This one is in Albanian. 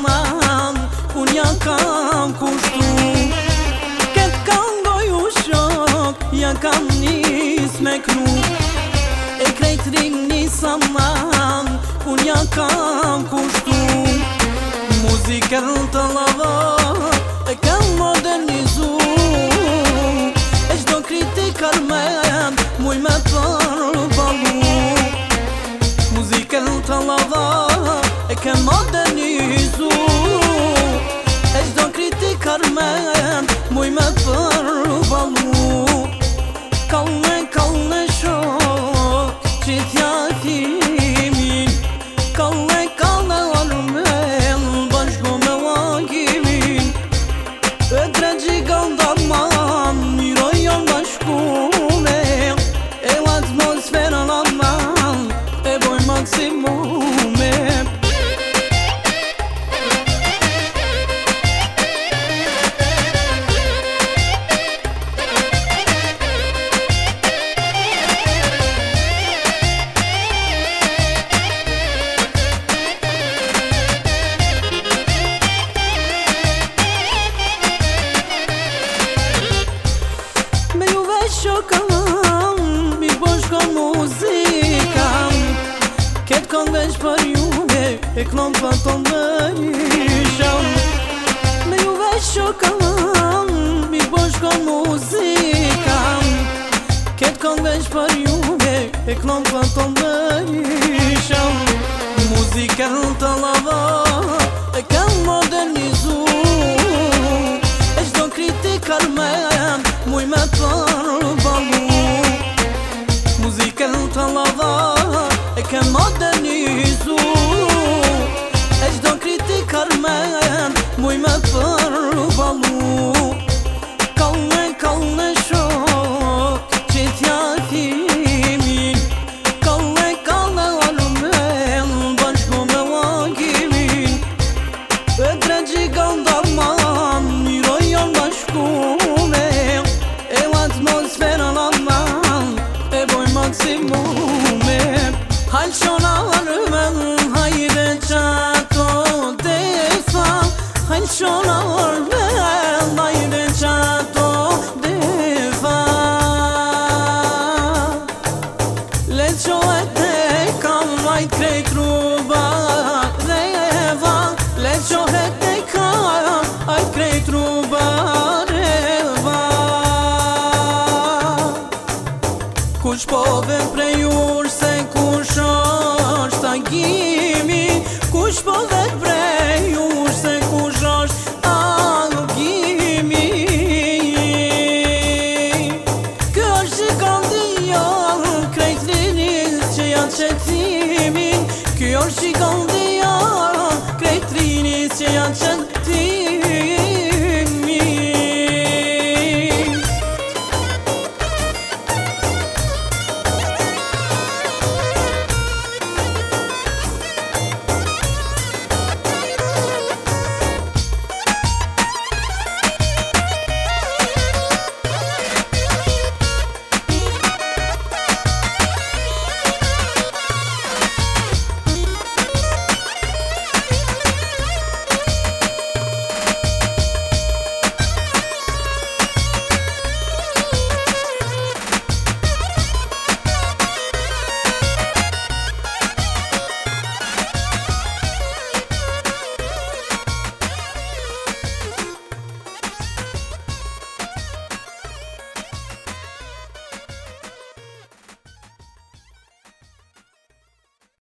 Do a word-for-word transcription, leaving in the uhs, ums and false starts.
zaman unë kam kushtu. Këtë këngoj u shok, ja kam nis me knu. E krejt ring një zaman unë ja kam kushtu. Muzikën të lava e kam modernizu. E qdo kritik armen muj me përbalu. Muzikën të lava e kam modernizu. E qdo kritik armen muj me përbalu. Kalle, kalle shok që t'ja kimin. Kalle, kalle armen bashko me lagimin. E dregji gandaman miroj janë bashkume. E l'atmosfera l'aman e boj maksimume. Shokam, mi bosh ka muzika. Ketë kënë veç për juve, e klon për ton dërisham. Me juve shokam, mi bosh ka muzika. Ketë kënë veç për juve, e klon për ton dërisham. Muzikën të lava e kam modernizu. E qdo kritik armen muj me përbalu. Muzikën të lava e kem modernizu. E qdo kritik armen muj me përbalu. Kalle, kalle shok që t'ja kimin. Kalle, kalle armen bashko me lagimin. E dregji gandaman miroj janë bashkume. E l'atmosfera l'aman e boj maksimume. Hajt shona armen hajde qato defa. Hajt shona armen hajde qato defa. Le qohet e kam hajt krejt ruba reva. Le qohet e kam hajt krejt ruba reva. Kush po ven prej ush se kush është agimi. Kush po ven prej ush se kush është agimi. Kjo është shikandia krejt lirit që janë qëtimin. Kjo është shikandia